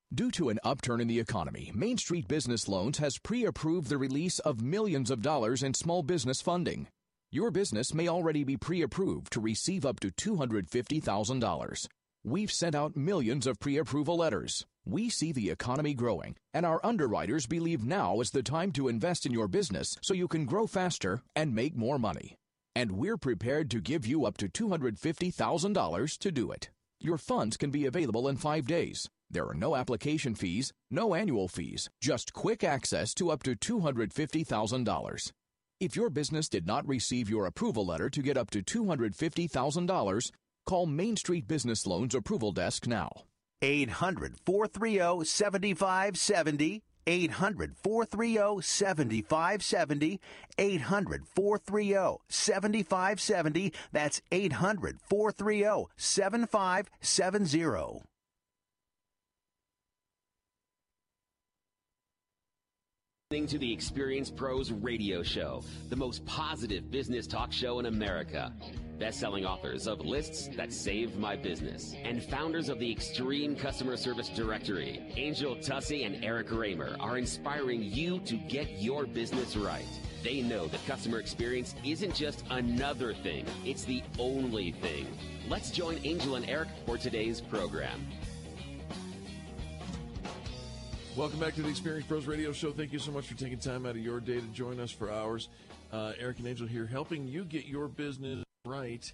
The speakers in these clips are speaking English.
Due to an upturn in the economy, Main Street Business Loans has pre-approved the release of millions of dollars in small business funding. Your business may already be pre-approved to receive up to $250,000. We've sent out millions of pre-approval letters. We see the economy growing, and our underwriters believe now is the time to invest in your business so you can grow faster and make more money. And we're prepared to give you up to $250,000 to do it. Your funds can be available in 5 days. There are no application fees, no annual fees, just quick access to up to $250,000. If your business did not receive your approval letter to get up to $250,000, call Main Street Business Loans Approval Desk now. 800-430-7570. 800-430-7570. 800-430-7570. That's 800-430-7570. Listening to the Experience Pros radio show, the most positive business talk show in America. Best-selling authors of Lists That Saved My Business and founders of the Extreme Customer Service Directory, Angel Tussey and Eric Raymer, are inspiring you to get your business right. They know that customer experience isn't just another thing, it's the only thing. Let's join Angel and Eric for today's program. Welcome back to the Experience Pros Radio Show. Thank you so much for taking time out of your day to join us for hours. Eric and Angel here, helping you get your business right,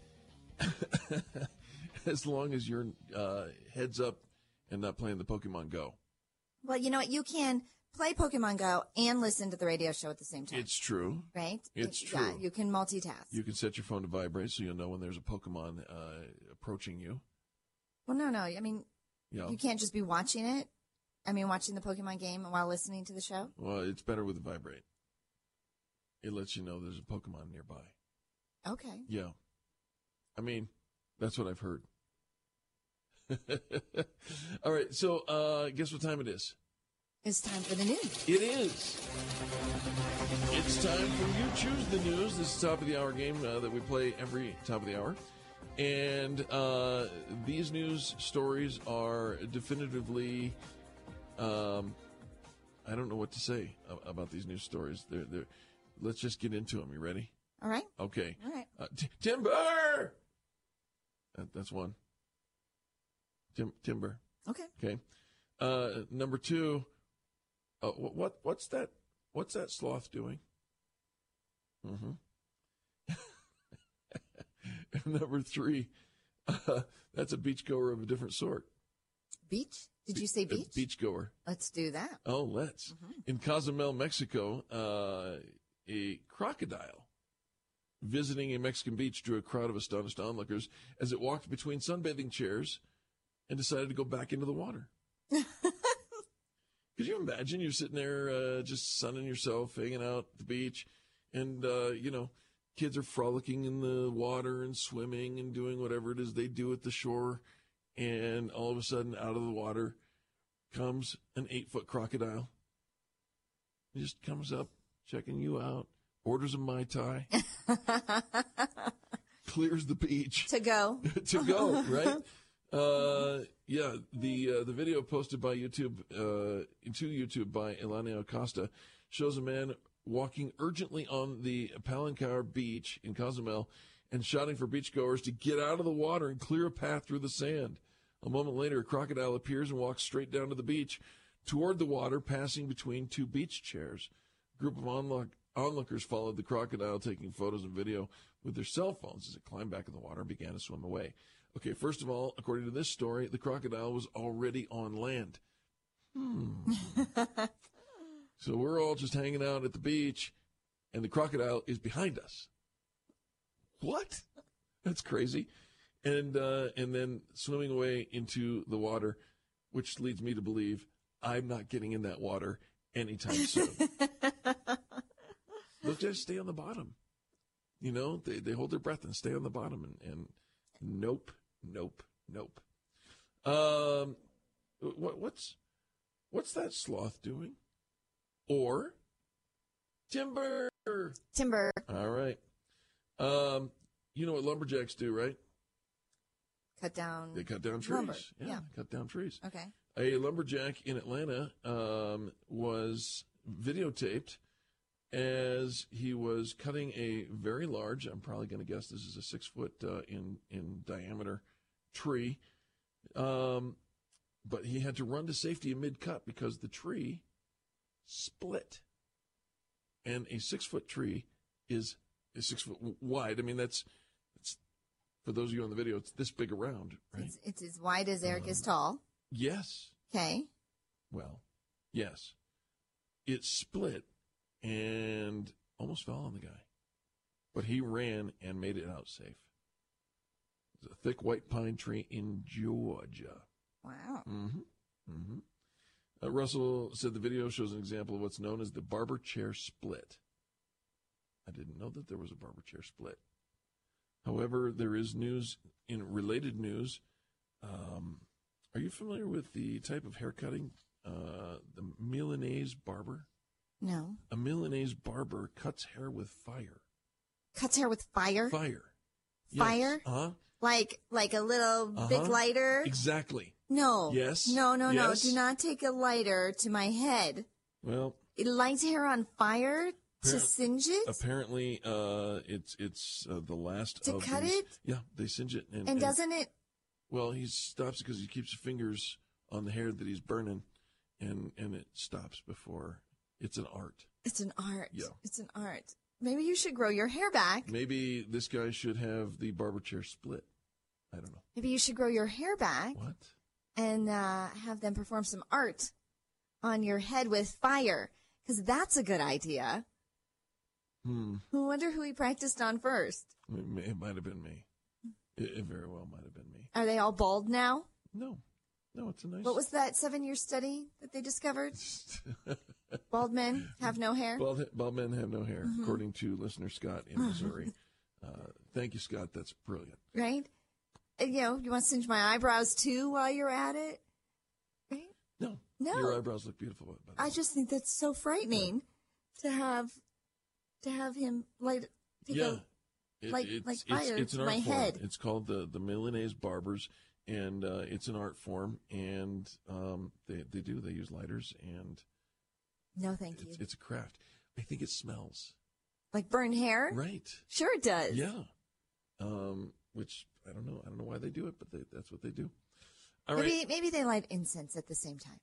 as long as you're heads up and not playing the Pokemon Go. Well, you know what? You can play Pokemon Go and listen to the radio show at the same time. It's true. Right? It's true. Yeah, you can multitask. You can set your phone to vibrate so you'll know when there's a Pokemon approaching you. Well, no. I mean, you can't just be watching it. I mean, watching the Pokemon game while listening to the show? Well, it's better with the vibrate. It lets you know there's a Pokemon nearby. Okay. Yeah. I mean, that's what I've heard. All right, so guess what time it is? It's time for the news. It is. It's time for You Choose the News. This is the top of the hour game that we play every top of the hour. And these news stories are definitively... I don't know what to say about these news stories. They're, let's just get into them. You ready? All right. Okay. All right. Timber! That's one. Timber. Okay. Okay. Number two, what's that sloth doing? Mm-hmm. Number three, that's a beachgoer of a different sort. Beach? Did you say beach? Beachgoer. Let's do that. Oh, let's. Mm-hmm. In Cozumel, Mexico, a crocodile visiting a Mexican beach drew a crowd of astonished onlookers as it walked between sunbathing chairs and decided to go back into the water. Could you imagine you're sitting there just sunning yourself, hanging out at the beach, and, kids are frolicking in the water and swimming and doing whatever it is they do at the shore. And all of a sudden, out of the water comes an 8-foot crocodile. He just comes up, checking you out, orders a Mai Tai, clears the beach. To go. To go, right? The video posted by YouTube, to YouTube by Elania Acosta shows a man walking urgently on the Palancar Beach in Cozumel and shouting for beachgoers to get out of the water and clear a path through the sand. A moment later, a crocodile appears and walks straight down to the beach toward the water, passing between two beach chairs. A group of onlookers followed the crocodile, taking photos and video with their cell phones as it climbed back in the water and began to swim away. Okay, first of all, according to this story, the crocodile was already on land. So we're all just hanging out at the beach, and the crocodile is behind us. What? That's crazy. And then swimming away into the water, which leads me to believe I'm not getting in that water anytime soon. They'll just stay on the bottom. They hold their breath and stay on the bottom. And nope. What's that sloth doing? Or timber. All right. You know what lumberjacks do, right? Cut down. They cut down trees. Lumber. Yeah, cut down trees. Okay. A lumberjack in Atlanta was videotaped as he was cutting a very large, I'm probably going to guess this is a 6 foot in diameter tree. But he had to run to safety in mid-cut because the tree split. And a 6 foot tree is 6 foot wide. I mean, that's for those of you on the video, it's this big around, right? It's as wide as Eric is tall. Yes. Okay. Well, yes. It split and almost fell on the guy. But he ran and made it out safe. It's a thick white pine tree in Georgia. Wow. Mm-hmm. Mm-hmm. Russell said the video shows an example of what's known as the barber chair split. I didn't know that there was a barber chair split. However, there is news, in related news. Are you familiar with the type of haircutting, the Milanese barber? No. A Milanese barber cuts hair with fire. Cuts hair with fire? Fire. Fire? Yes. Uh-huh. Like a little big lighter? Exactly. No. Yes. No. Yes. Do not take a lighter to my head. Well. It lights hair on fire to singe it? Apparently, it's the last to of cut these. it? Yeah, they singe it. And doesn't it? Well, he stops because he keeps his fingers on the hair that he's burning, and it stops before. It's an art. It's an art. Yeah. It's an art. Maybe you should grow your hair back. Maybe this guy should have the barber chair split. I don't know. Maybe you should grow your hair back. What? And have them perform some art on your head with fire, because that's a good idea. I wonder who he practiced on first. It might have been me. It very well might have been me. Are they all bald now? No, it's a nice. What was that 7-year study that they discovered? Bald men have no hair? Bald men have no hair, according to listener Scott in Missouri. Thank you, Scott. That's brilliant. Right? You want to singe my eyebrows, too, while you're at it? Right? No. No. Your eyebrows look beautiful. By the way. I just think that's so frightening to have him light fire it's an to art my form. head. It's called the Milanese barbers, and it's an art form, and they use lighters, and no, thank you. It's a craft. I think it smells like burned hair. Right. Sure, it does. Yeah. Which I don't know why they do it, but that's what they do. Maybe they light incense at the same time.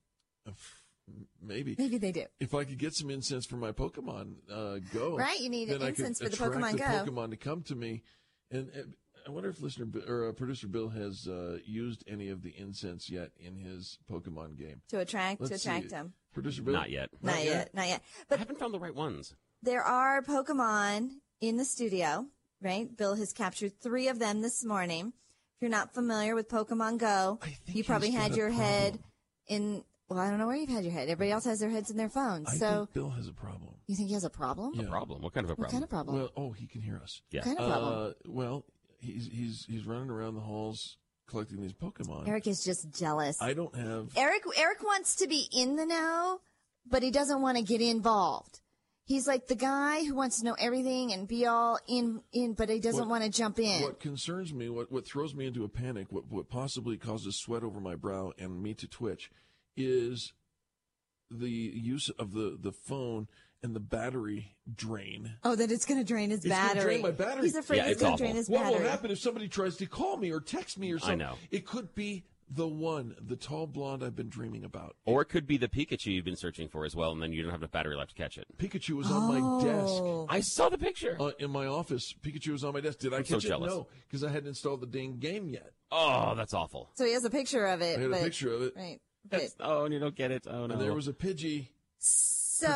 Maybe they do. If I could get some incense for my Pokemon Go, right? You need incense for the Pokemon Go. Pokemon to come to me, and I wonder if producer Bill has used any of the incense yet in his Pokemon game to attract them. Producer Bill, not yet. Not yet. But I haven't found the right ones. There are Pokemon in the studio, right? Bill has captured 3 of them this morning. If you're not familiar with Pokemon Go, you probably had your head in. Well, I don't know where you've had your head. Everybody else has their heads in their phones. I think Bill has a problem. You think he has a problem? Yeah. A problem? What kind of a problem? What kind of problem? Well, he can hear us. Yeah. What kind of problem? Well, he's running around the halls collecting these Pokemon. Eric is just jealous. I don't have. Eric wants to be in the know, but he doesn't want to get involved. He's like the guy who wants to know everything and be all in, but he doesn't want to jump in. What concerns me, what throws me into a panic, what possibly causes sweat over my brow and me to twitch, is the use of the phone and the battery drain. Oh, that it's going to drain his battery. It's going to drain my battery. He's afraid it's going to drain his battery. What will happen if somebody tries to call me or text me or something? I know. It could be the tall blonde I've been dreaming about. Or it could be the Pikachu you've been searching for as well, and then you don't have enough battery left to catch it. Pikachu was on my desk. I saw the picture. In my office, Pikachu was on my desk. Did I catch it? Jealous. No, because I hadn't installed the dang game yet. Oh, that's awful. So he has a picture of it. I had a picture of it. Right. And you don't get it. Oh, no. And there was a Pidgey. So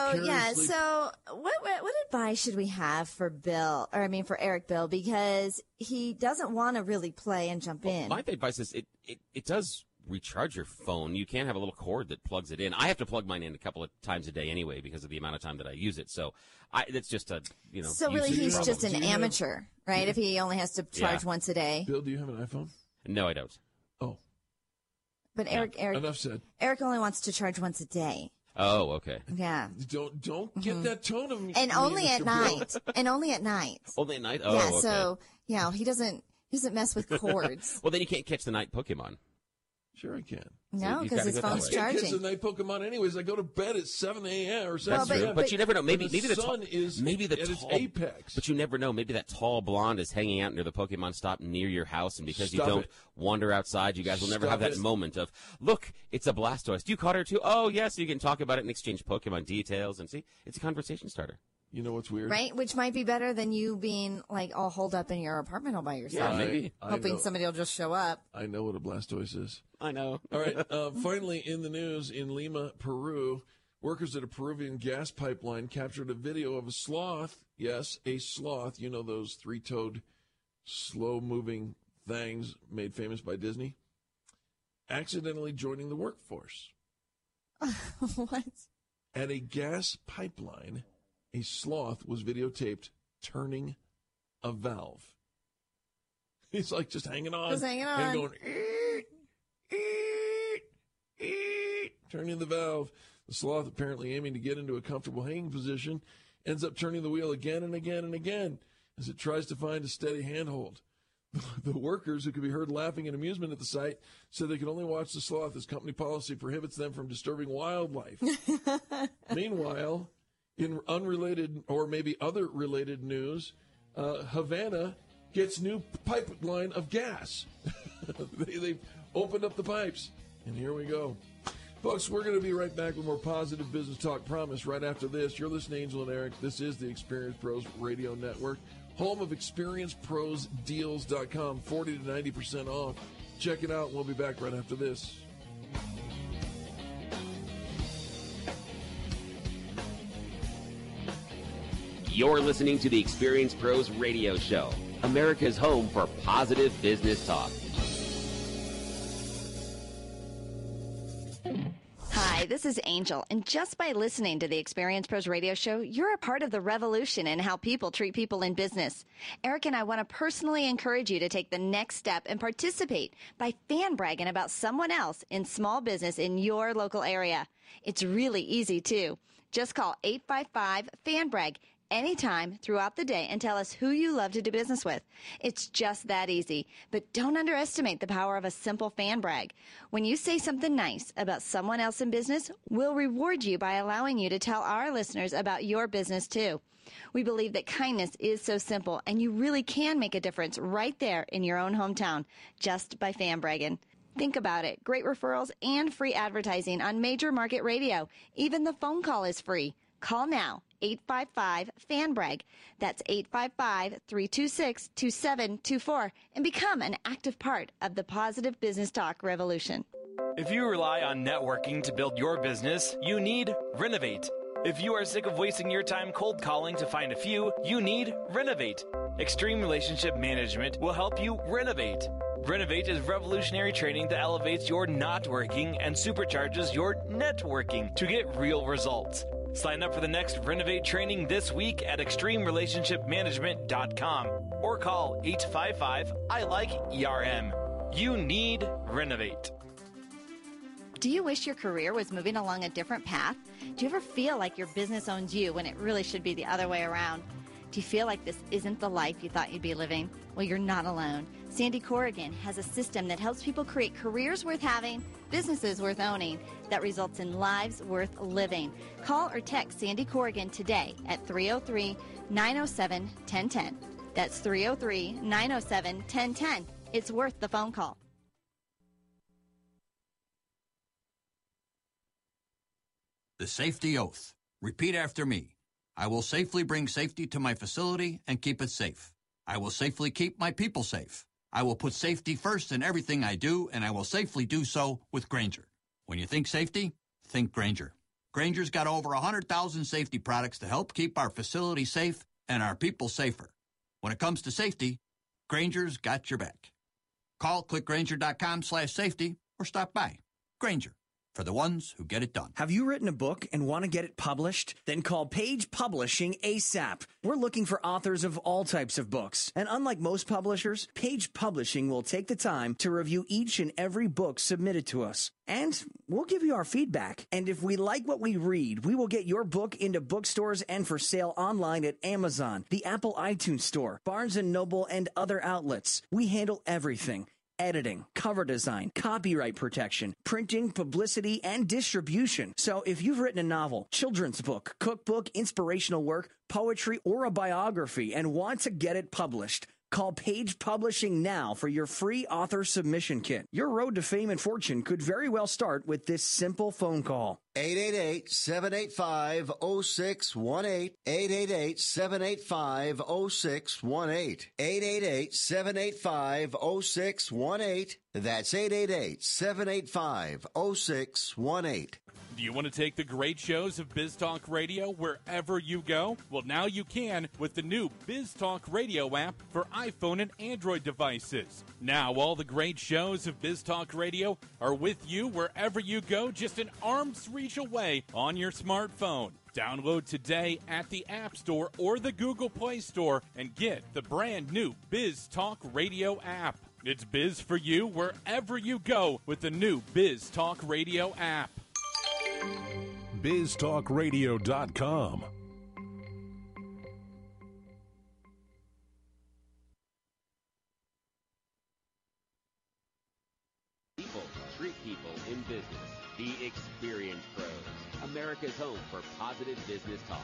what advice should we have for for Eric Bill, because he doesn't want to really play and jump in. My advice is it does recharge your phone. You can have a little cord that plugs it in. I have to plug mine in a couple of times a day anyway because of the amount of time that I use it. So it's just a So really, he's just an amateur, right? If he only has to charge once a day. Bill, do you have an iPhone? No, I don't. Oh, but Eric, enough said. Eric only wants to charge once a day. Oh, okay. Yeah. Don't get that tone of me. And only at night. Only at night? Oh, yeah. Okay. So he doesn't mess with cords. Well, then you can't catch the night Pokemon. Sure I can. No, you've because gotta his go that phone's way. I get kids charging. at night Pokemon anyways. I go to bed at 7 a.m. or 7 Well, p.m. But you never know. Maybe the the sun is maybe the at its tall apex. But you never know. Maybe that tall blonde is hanging out near the Pokemon stop near your house, and because Stop you don't it. wander outside, you guys will never Stop have that it. moment of, look, it's a Blastoise. You caught her too? Oh, yes. You can talk about it and exchange Pokemon details, and see, it's a conversation starter. You know what's weird? Right? Which might be better than you being like all holed up in your apartment all by yourself. Yeah, maybe. I Hoping know, somebody will just show up. I know what a Blastoise is. I know. All right. Finally, in the news, in Lima, Peru, workers at a Peruvian gas pipeline captured a video of a sloth. Yes, a sloth. You know those three-toed, slow-moving things made famous by Disney? Accidentally joining the workforce. What? At a gas pipeline, a sloth was videotaped turning a valve. He's like just hanging on. Just hanging And on. going, eat, eat, eat, turning the valve. The sloth, apparently aiming to get into a comfortable hanging position, ends up turning the wheel again and again and again as it tries to find a steady handhold. The workers, who could be heard laughing in amusement at the sight, said they could only watch the sloth as company policy prohibits them from disturbing wildlife. Meanwhile, in unrelated or maybe other related news, Havana gets new pipeline of gas. They've opened up the pipes, and here we go. Folks, we're going to be right back with more positive business talk. Promise right after this. You're listening to Angel and Eric. This is the Experience Pros Radio Network, home of ExperienceProsDeals.com, 40 to 90% off. Check it out. We'll be back right after this. You're listening to the Experience Pros Radio Show, America's home for positive business talk. Hi, this is Angel, and just by listening to the Experience Pros Radio Show, you're a part of the revolution in how people treat people in business. Eric and I want to personally encourage you to take the next step and participate by fan bragging about someone else in small business in your local area. It's really easy, too. Just call 855-FAN-BRAG anytime throughout the day and tell us who you love to do business with. It's just that easy. But don't underestimate the power of a simple fan brag. When you say something nice about someone else in business, we'll reward you by allowing you to tell our listeners about your business too. We believe that kindness is so simple, and you really can make a difference right there in your own hometown just by fan bragging. Think about it. Great referrals and free advertising on major market radio. Even the phone call is free. Call now, 855-FAN-BRAG. That's 855-326-2724, and become an active part of the positive business talk revolution. If you rely on networking to build your business, you need Renovate. If you are sick of wasting your time cold calling to find a few, you need Renovate. Extreme Relationship Management will help you renovate. Renovate is revolutionary training that elevates your not working and supercharges your networking to get real results. Sign up for the next Renovate training this week at extremerelationshipmanagement.com or call 855-I-LIKE-ERM. You need Renovate. Do you wish your career was moving along a different path? Do you ever feel like your business owns you when it really should be the other way around? Do you feel like this isn't the life you thought you'd be living? Well, you're not alone. Sandy Corrigan has a system that helps people create careers worth having, businesses worth owning, that results in lives worth living. Call or text Sandy Corrigan today at 303-907-1010. That's 303-907-1010. It's worth the phone call. The safety oath. Repeat after me. I will safely bring safety to my facility and keep it safe. I will safely keep my people safe. I will put safety first in everything I do, and I will safely do so with Grainger. When you think safety, think Grainger. Grainger's got over 100,000 safety products to help keep our facility safe and our people safer. When it comes to safety, Grainger's got your back. Call clickgrainger.com/safety or stop by. Grainger, for the ones who get it done. Have you written a book and want to get it published? Then call Page Publishing ASAP. We're looking for authors of all types of books. And unlike most publishers, Page Publishing will take the time to review each and every book submitted to us. And we'll give you our feedback. And if we like what we read, we will get your book into bookstores and for sale online at Amazon, the Apple iTunes Store, Barnes & Noble, and other outlets. We handle everything. editing, cover design, copyright protection, printing, publicity, and distribution. So if you've written a novel, children's book, cookbook, inspirational work, poetry, or a biography and want to get it published, call Page Publishing now for your free author submission kit. Your road to fame and fortune could very well start with this simple phone call. 888-785-0618. 888-785-0618. 888-785-0618. That's 888-785-0618. Do you want to take the great shows of Biz Talk Radio wherever you go? Well, now you can with the new Biz Talk Radio app for iPhone and Android devices. Now, all the great shows of Biz Talk Radio are with you wherever you go, just an arm's reach away on your smartphone. Download today at the App Store or the Google Play Store and get the brand new Biz Talk Radio app. It's Biz for you wherever you go with the new Biz Talk Radio app. BizTalkRadio.com. People treat people in business. The Experience Pros, America's home for positive business talk.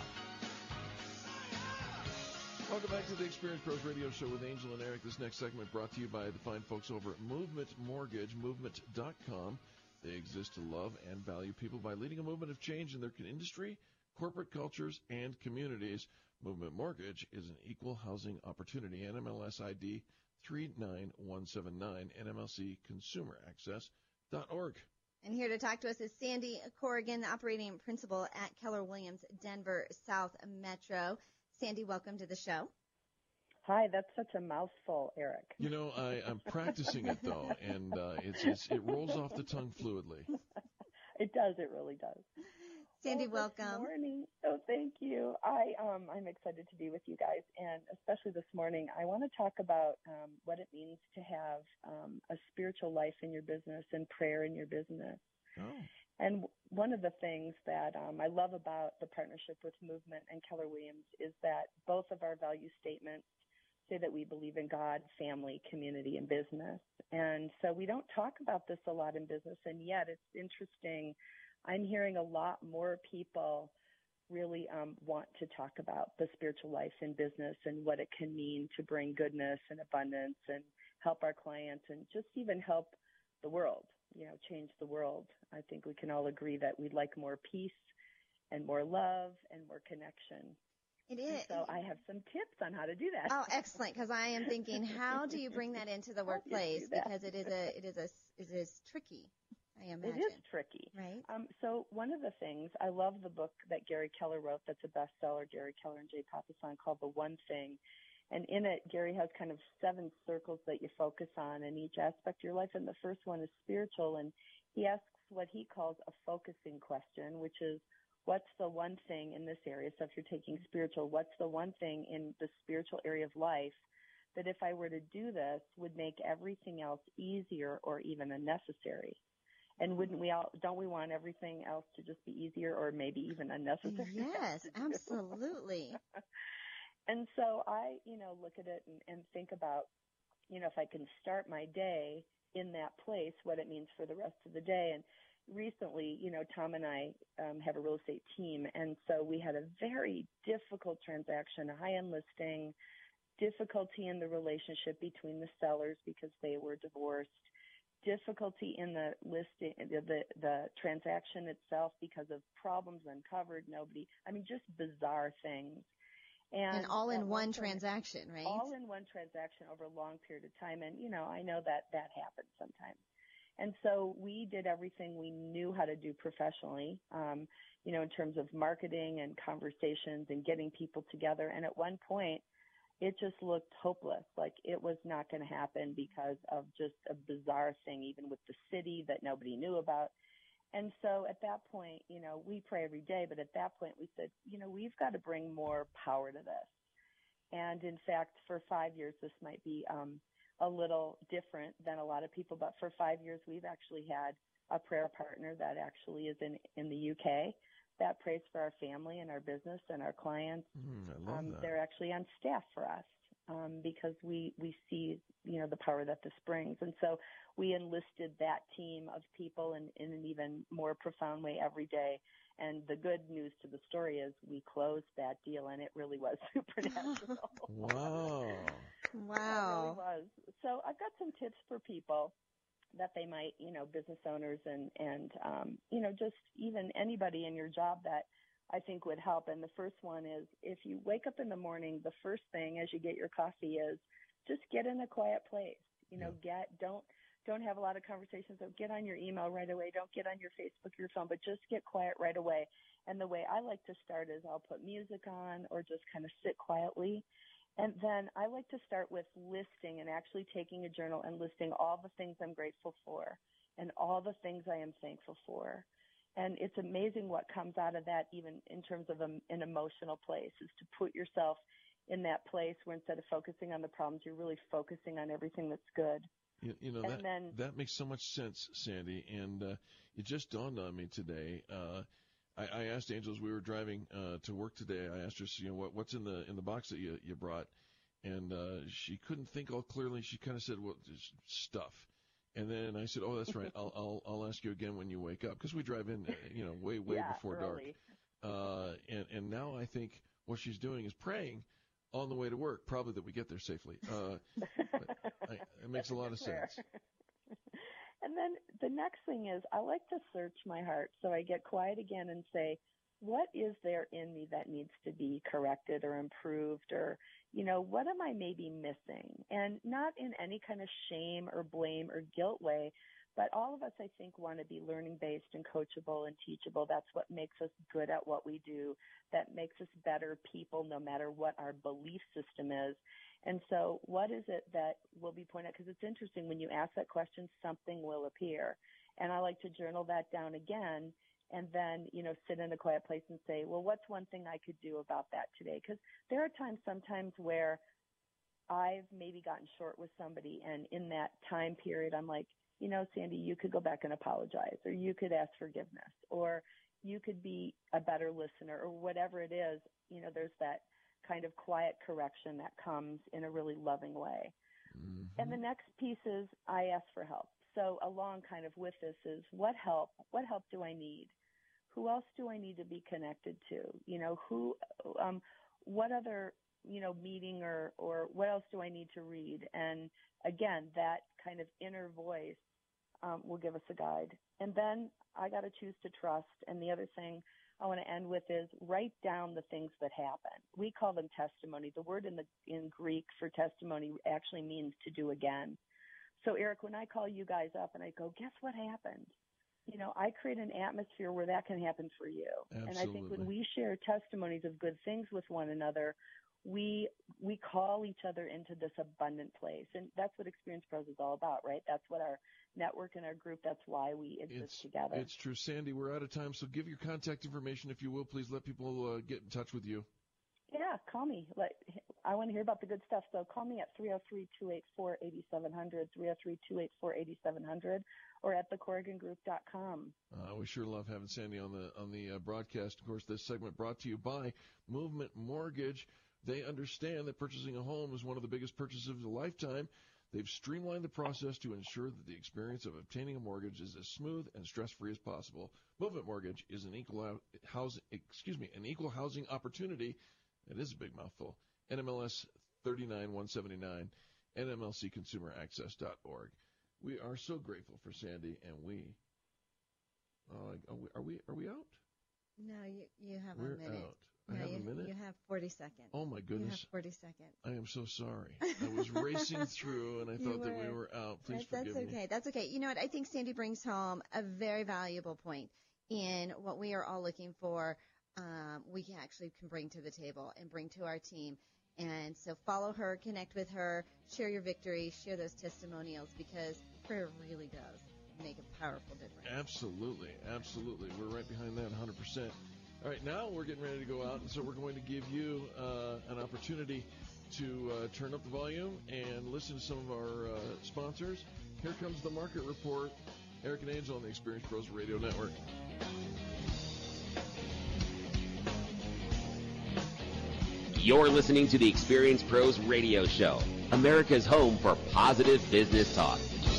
Welcome back to the Experience Pros Radio Show with Angel and Eric. This next segment brought to you by the fine folks over at Movement Mortgage, movement.com. They exist to love and value people by leading a movement of change in their industry, corporate cultures, and communities. Movement Mortgage is an equal housing opportunity. NMLS ID 39179, NMLCConsumerAccess.org. And here to talk to us is Sandy Corrigan, operating principal at Keller Williams Denver South Metro. Sandy, welcome to the show. Hi, that's such a mouthful, Eric. You know, I'm practicing it, though, and it rolls off the tongue fluidly. It does. It really does. Sandy, welcome. Good morning. Oh, thank you. I'm excited to be with you guys, and especially this morning, I want to talk about what it means to have a spiritual life in your business and prayer in your business. Oh. And one of the things that I love about the partnership with Movement and Keller Williams is that both of our value statements say that we believe in God, family, community, and business. And so we don't talk about this a lot in business, and yet it's interesting. I'm hearing a lot more people really want to talk about the spiritual life in business and what it can mean to bring goodness and abundance and help our clients and just even help the world, change the world. I think we can all agree that we'd like more peace and more love and more connection. It is. So I have some tips on how to do that. Oh, excellent! Because I am thinking, how do you bring that into the workplace? Because it is tricky. I imagine. It is tricky, right? So one of the things, I love the book that Gary Keller wrote. That's a bestseller. Gary Keller and Jay Papasan, called The One Thing. And in it, Gary has kind of 7 circles that you focus on in each aspect of your life. And the first one is spiritual. And he asks what he calls a focusing question, which is, what's the one thing in this area? So if you're taking spiritual, what's the one thing in the spiritual area of life that if I were to do this would make everything else easier or even unnecessary? And don't we want everything else to just be easier or maybe even unnecessary? Yes, absolutely. And so I, look at it and think about, if I can start my day in that place, what it means for the rest of the day. And recently, Tom and I have a real estate team, and so we had a very difficult transaction, a high-end listing, difficulty in the relationship between the sellers because they were divorced, difficulty in the listing, the transaction itself because of problems uncovered, just bizarre things. And all in one transaction, right? All in one transaction over a long period of time. And, I know that happens sometimes. And so we did everything we knew how to do professionally, in terms of marketing and conversations and getting people together. And at one point, it just looked hopeless, like it was not going to happen because of just a bizarre thing, even with the city that nobody knew about. And so at that point, we pray every day, but at that point we said, we've got to bring more power to this. And in fact, for 5 years, this might be a little different than a lot of people, but for 5 years, we've actually had a prayer partner that actually is in the UK that prays for our family and our business and our clients. I love that. They're actually on staff for us. because we see, the power that this brings. And so we enlisted that team of people in an even more profound way every day. And the good news to the story is we closed that deal, and it really was supernatural. Wow. Wow. It really was. So I've got some tips for people that they might, business owners and just even anybody in your job that I think would help. And the first one is, if you wake up in the morning, the first thing as you get your coffee is just get in a quiet place. Don't have a lot of conversations. Don't get on your email right away. Don't get on your Facebook, your phone, but just get quiet right away. And the way I like to start is I'll put music on or just kind of sit quietly. And then I like to start with listing and actually taking a journal and listing all the things I'm grateful for and all the things I am thankful for. And it's amazing what comes out of that, even in terms of an emotional place, is to put yourself in that place where instead of focusing on the problems, you're really focusing on everything that's good. That makes so much sense, Sandy. And it just dawned on me today. I asked Angel as we were driving to work today. I asked her, what's in the box that you brought, and she couldn't think all clearly. She kind of said, "Well, just stuff." And then I said, "Oh, that's right. I'll ask you again when you wake up, because we drive in, way before early. dark." And now I think what she's doing is praying on the way to work, probably that we get there safely. It makes a lot of sense. And then the next thing is I like to search my heart. So I get quiet again and say, what is there in me that needs to be corrected or improved, or, what am I maybe missing? And not in any kind of shame or blame or guilt way, but all of us, I think, want to be learning-based and coachable and teachable. That's what makes us good at what we do. That makes us better people, no matter what our belief system is. And so what is it that will be pointed out? Because it's interesting, when you ask that question, something will appear. And I like to journal that down again and then, sit in a quiet place and say, well, what's one thing I could do about that today? Because there are times sometimes where I've maybe gotten short with somebody, and in that time period, I'm like, Sandy, you could go back and apologize, or you could ask forgiveness, or you could be a better listener, or whatever it is. There's that kind of quiet correction that comes in a really loving way. Mm-hmm. And the next piece is I ask for help. So along kind of with this is what help do I need? Who else do I need to be connected to? What other, meeting or what else do I need to read? And again, that kind of inner voice will give us a guide. And then I got to choose to trust. And the other thing I want to end with is write down the things that happen. We call them testimony. The word in Greek for testimony actually means to do again. So, Eric, when I call you guys up and I go, guess what happened? I create an atmosphere where that can happen for you. Absolutely. And I think when we share testimonies of good things with one another, we call each other into this abundant place. And that's what Experience Pros is all about, right? That's what our network and our group, that's why we exist together. It's true. Sandy, we're out of time, so give your contact information, if you will. Please let people get in touch with you. Yeah, call me. I want to hear about the good stuff, so call me at 303-284-8700, 303-284-8700, or at thecorrigangroup.com. We sure love having Sandy on the broadcast. Of course, this segment brought to you by Movement Mortgage. They understand that purchasing a home is one of the biggest purchases of a lifetime. They've streamlined the process to ensure that the experience of obtaining a mortgage is as smooth and stress-free as possible. Movement Mortgage is an equal housing opportunity. It is a big mouthful. NMLS 39179, NMLCConsumerAccess.org. We are so grateful for Sandy, and are we out? No, you have We're a minute. Out. I have a minute? You have 40 seconds. Oh, my goodness. You have 40 seconds. I am so sorry. I was racing through, and I thought that we were out. Please forgive me. That's okay. That's okay. You know what? I think Sandy brings home a very valuable point in what we are all looking for. We can bring to the table and bring to our team. And so follow her, connect with her, share your victories, share those testimonials, because prayer really does make a powerful difference. Absolutely. Absolutely. We're right behind that 100%. All right, now we're getting ready to go out, and so we're going to give you an opportunity to turn up the volume and listen to some of our sponsors. Here comes the Market Report. Eric and Angel on the Experience Pros Radio Network. You're listening to the Experience Pros Radio Show, America's home for positive business talk.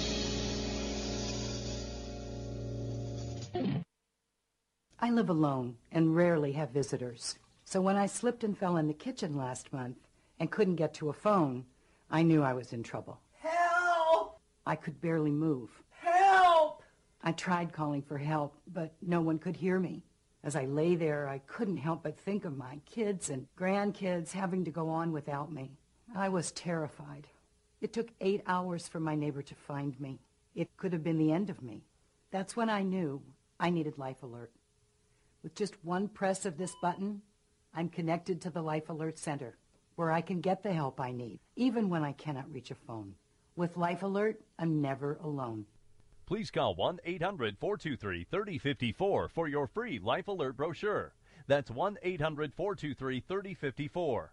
I live alone and rarely have visitors. So when I slipped and fell in the kitchen last month and couldn't get to a phone, I knew I was in trouble. Help! I could barely move. Help! I tried calling for help, but no one could hear me. As I lay there, I couldn't help but think of my kids and grandkids having to go on without me. I was terrified. It took 8 hours for my neighbor to find me. It could have been the end of me. That's when I knew I needed Life Alert. With just one press of this button, I'm connected to the Life Alert Center, where I can get the help I need, even when I cannot reach a phone. With Life Alert, I'm never alone. Please call 1-800-423-3054 for your free Life Alert brochure. That's 1-800-423-3054.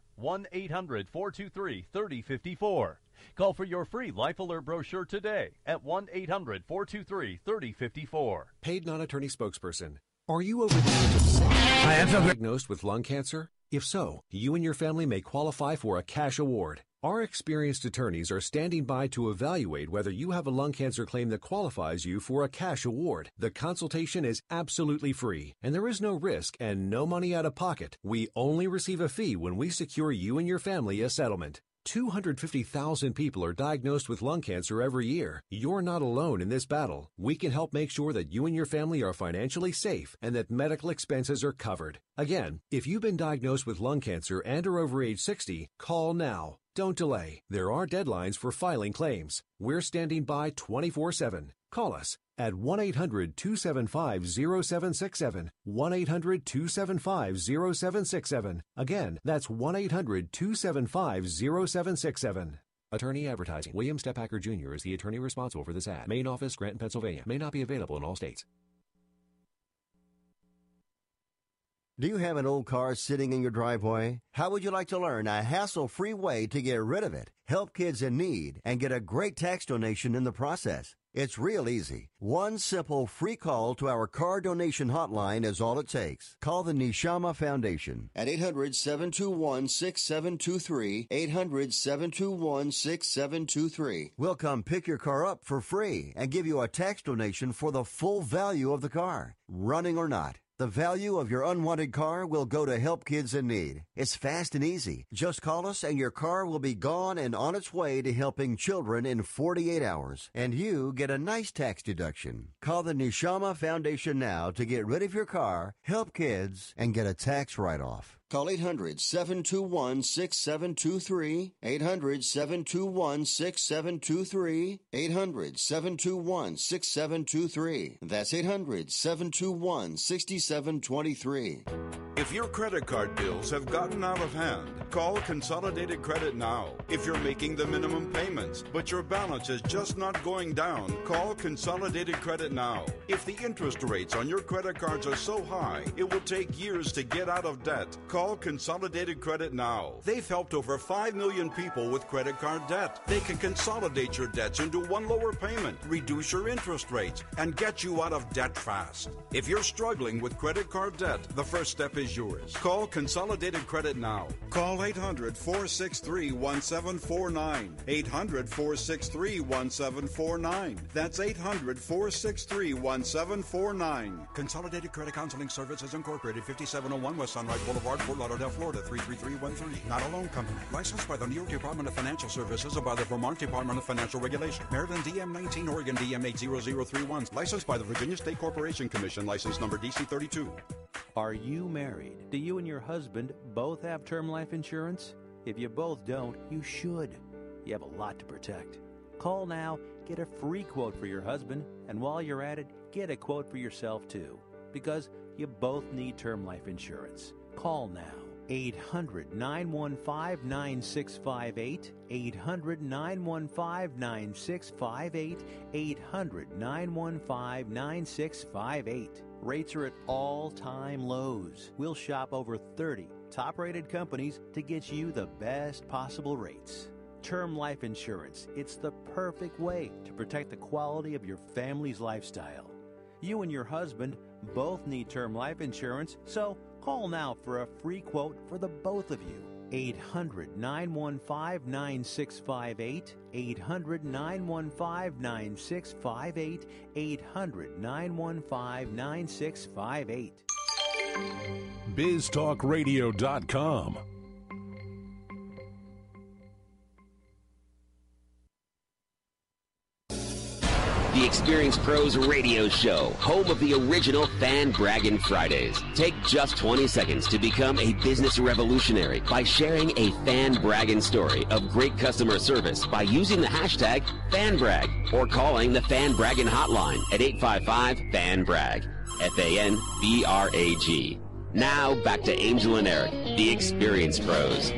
1-800-423-3054. Call for your free Life Alert brochure today at 1-800-423-3054. Paid non-attorney spokesperson. Are you over the age of 60 diagnosed with lung cancer? If so, you and your family may qualify for a cash award. Our experienced attorneys are standing by to evaluate whether you have a lung cancer claim that qualifies you for a cash award. The consultation is absolutely free, and there is no risk and no money out of pocket. We only receive a fee when we secure you and your family a settlement. 250,000 people are diagnosed with lung cancer every year. You're not alone in this battle. We can help make sure that you and your family are financially safe and that medical expenses are covered. Again, if you've been diagnosed with lung cancer and are over age 60, call now. Don't delay. There are deadlines for filing claims. We're standing by 24/7. Call us at 1-800-275-0767, 1-800-275-0767. Again, that's 1-800-275-0767. Attorney advertising. William Stephacker Jr. is the attorney responsible for this ad. Main office, Scranton, Pennsylvania. May not be available in all states. Do you have an old car sitting in your driveway? How would you like to learn a hassle-free way to get rid of it, help kids in need, and get a great tax donation in the process? It's real easy. One simple free call to our car donation hotline is all it takes. Call the Neshama Foundation at 800-721-6723, 800-721-6723. We'll come pick your car up for free and give you a tax donation for the full value of the car, running or not. The value of your unwanted car will go to help kids in need. It's fast and easy. Just call us and your car will be gone and on its way to helping children in 48 hours. And you get a nice tax deduction. Call the Neshama Foundation now to get rid of your car, help kids, and get a tax write-off. Call 800-721-6723, 800-721-6723, 800-721-6723. That's 800-721-6723. If your credit card bills have gotten out of hand, call Consolidated Credit now. If you're making the minimum payments, but your balance is just not going down, call Consolidated Credit now. If the interest rates on your credit cards are so high, it will take years to get out of debt. Call Consolidated Credit now. They've helped over 5 million people with credit card debt. They can consolidate your debts into one lower payment, reduce your interest rates, and get you out of debt fast. If you're struggling with credit card debt, the first step is yours. Call Consolidated Credit now. Call 800-463-1749. 800-463-1749. That's 800-463-1749. Consolidated Credit Counseling Services Incorporated, 5701 West Sunrise Boulevard, Fort Lauderdale, Florida, 33313. Not a loan company. Licensed by the New York Department of Financial Services or by the Vermont Department of Financial Regulation. Maryland DM19, Oregon DM80031. Licensed by the Virginia State Corporation Commission. License number DC32. Are you married? Do you and your husband both have term life insurance? If you both don't, you should. You have a lot to protect. Call now, get a free quote for your husband, and while you're at it, get a quote for yourself too. Because you both need term life insurance. Call now. 800-915-9658, 800-915-9658, 800-915-9658. Rates are at all-time lows. We'll shop over 30 top-rated companies to get you the best possible rates. Term life insurance, it's the perfect way to protect the quality of your family's lifestyle. You and your husband both need term life insurance, so call now for a free quote for the both of you. 800-915-9658. 800-915-9658. 800-915-9658. BizTalkRadio.com. The Experience Pros Radio Show, home of the original Fan Braggin' Fridays. Take just 20 seconds to become a business revolutionary by sharing a Fan Braggin' story of great customer service by using the hashtag FanBrag or calling the Fan Braggin' hotline at 855-FAN-BRAG, FANBRAG. Now back to Angel and Eric, the Experience Pros.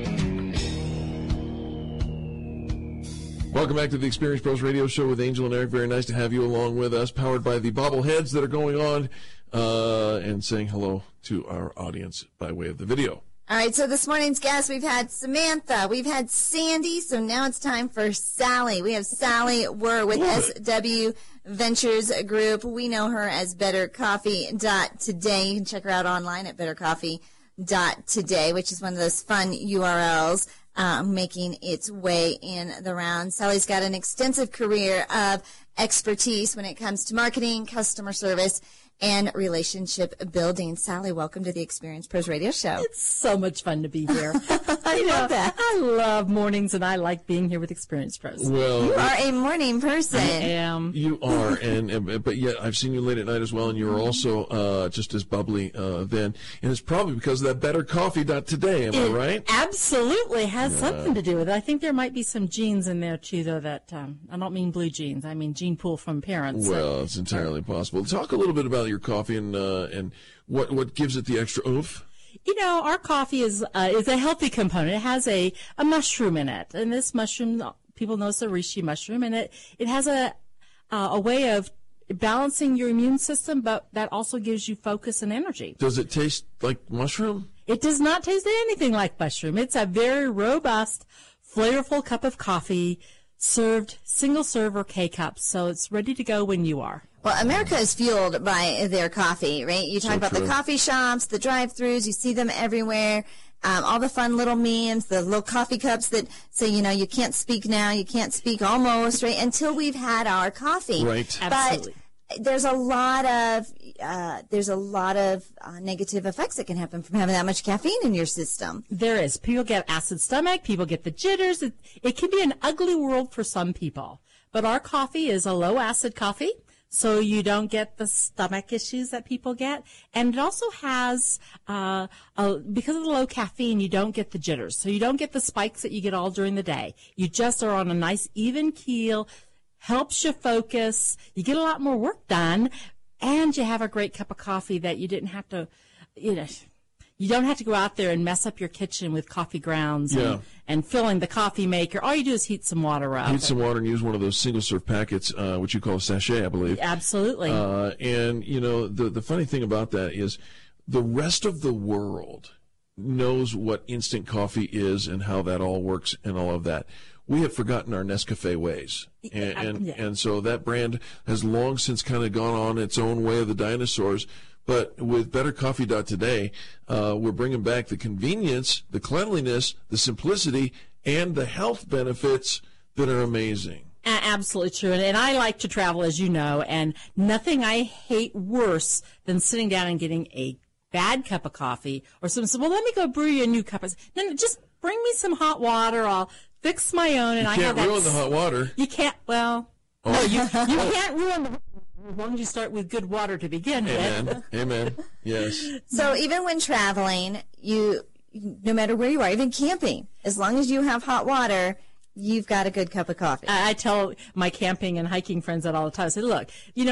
Welcome back to the Experience Pros Radio Show with Angel and Eric. Very nice to have you along with us, powered by the bobbleheads that are going on, and saying hello to our audience by way of the video. All right, so this morning's guests, we've had Samantha, we've had Sandy, so now it's time for Sally. We have Sally Wurr with SW Ventures Group. We know her as bettercoffee.today. You can check her out online at bettercoffee.today, which is one of those fun URLs. Making its way in the round. Sally's got an extensive career of expertise when it comes to marketing, customer service, and relationship building. Sally, welcome to the Experience Pros Radio Show. It's so much fun to be here. I love that. I love mornings, and I like being here with Experience Pros. Well, you are a morning person. I am. You are, but yet I've seen you late at night as well, and you're also just as bubbly then. And it's probably because of that bettercoffee.today, am I right? Absolutely has something to do with it. I think there might be some genes in there, too, though, that I don't mean blue jeans. I mean gene pool from parents. Well, it's entirely possible. Talk a little bit about your coffee and what gives it the extra oomph. You know, our coffee is a healthy component. It has a mushroom in it, and this mushroom, people know it's a reishi mushroom, and it has a way of balancing your immune system, but that also gives you focus and energy. Does it taste like mushroom? It does not taste anything like mushroom. It's a very robust, flavorful cup of coffee served single serve or K-cups, so it's ready to go when you are. Well, America is fueled by their coffee, right? You talk about the coffee shops, the drive-thrus, you see them everywhere. All the fun little memes, the little coffee cups that say, you know, you can't speak now, you can't speak almost, right, until we've had our coffee. Right. Absolutely. But there's a lot of negative effects that can happen from having that much caffeine in your system. There is. People get acid stomach, people get the jitters. It can be an ugly world for some people. But our coffee is a low-acid coffee, so you don't get the stomach issues that people get. And it also has, because of the low caffeine, you don't get the jitters. So you don't get the spikes that you get all during the day. You just are on a nice even keel, helps you focus, you get a lot more work done, and you have a great cup of coffee that you didn't have to, you don't have to go out there and mess up your kitchen with coffee grounds and filling the coffee maker. All you do is heat some water up. Heat some water and use one of those single-serve packets, which you call a sachet, I believe. Absolutely. And, you know, the funny thing about that is the rest of the world knows what instant coffee is and how that all works and all of that. We have forgotten our Nescafe ways. And so that brand has long since kind of gone on its own way of the dinosaurs. But with bettercoffee.today, we're bringing back the convenience, the cleanliness, the simplicity, and the health benefits that are amazing. Absolutely true. And I like to travel, as you know, and nothing I hate worse than sitting down and getting a bad cup of coffee or someone says, well, let me go brew you a new cup. I said, no, just bring me some hot water. I'll fix my own. And you can't ruin the hot water. You can't, well, no, you can't ruin the as long as you start with good water to begin with. Amen. Yes. So even when traveling, no matter where you are, even camping, as long as you have hot water, you've got a good cup of coffee. I tell my camping and hiking friends that all the time. I say, look,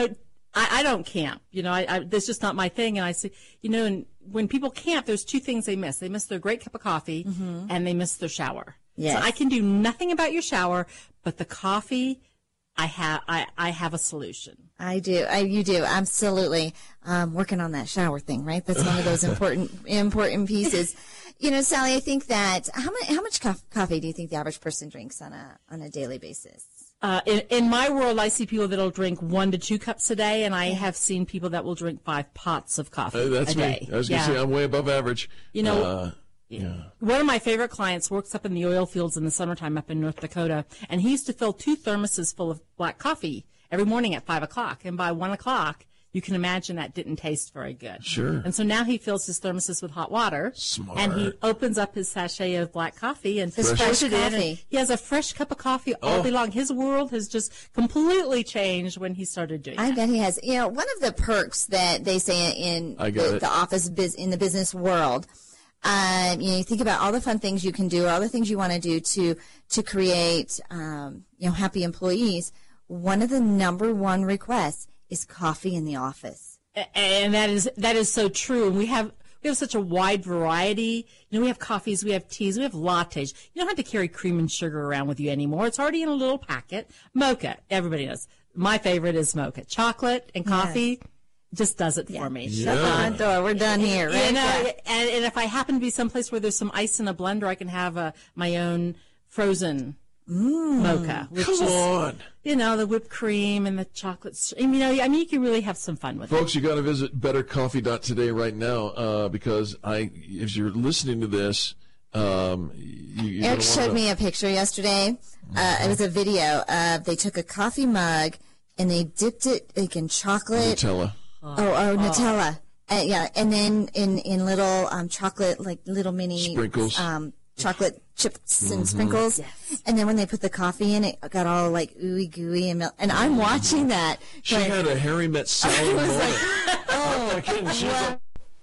I don't camp. That's just not my thing. And I say, and when people camp, there's two things they miss. They miss their great cup of coffee and they miss their shower. Yes. So I can do nothing about your shower, but the coffee, I have a solution. I do. You do. Absolutely. Working on that shower thing, right? That's one of those important pieces. Sally, I think that how much coffee do you think the average person drinks on a daily basis? In my world, I see people that'll drink 1 to 2 cups a day, and I have seen people that will drink 5 pots of coffee That's a day. me. I was going to say I'm way above average. Yeah. One of my favorite clients works up in the oil fields in the summertime up in North Dakota, and he used to fill 2 thermoses full of black coffee every morning at 5 o'clock. And by 1 o'clock, you can imagine that didn't taste very good. Sure. And so now he fills his thermoses with hot water. Smart. And he opens up his sachet of black coffee and Fresh pours it in. coffee. And he has a fresh cup of coffee all day long. His world has just completely changed when he started doing I that. bet he has. You know, one of the perks that they say in the office in the business world, you think about all the fun things you can do, all the things you want to do to create, happy employees. One of the number one requests is coffee in the office. And that is so true. And we have such a wide variety. We have coffees, we have teas, we have lattes. You don't have to carry cream and sugar around with you anymore. It's already in a little packet. Mocha, everybody knows. My favorite is mocha. Chocolate and coffee just does it for me. Shut the front door. We're done here, right? And if I happen to be someplace where there's some ice in a blender, I can have my own frozen mocha. Come on. The whipped cream and the chocolate. You can really have some fun with Folks, you got to visit bettercoffee.today right now because if you're listening to this, Eric showed me a picture yesterday. It was a video of they took a coffee mug and they dipped it in chocolate. Nutella. Nutella. And then in little chocolate, like little mini sprinkles. Chocolate chips and sprinkles. Yes. And then when they put the coffee in, it got all like ooey gooey and milk. And I'm watching that. She had a Harry Met Sally moment. I'm not kidding. She's like,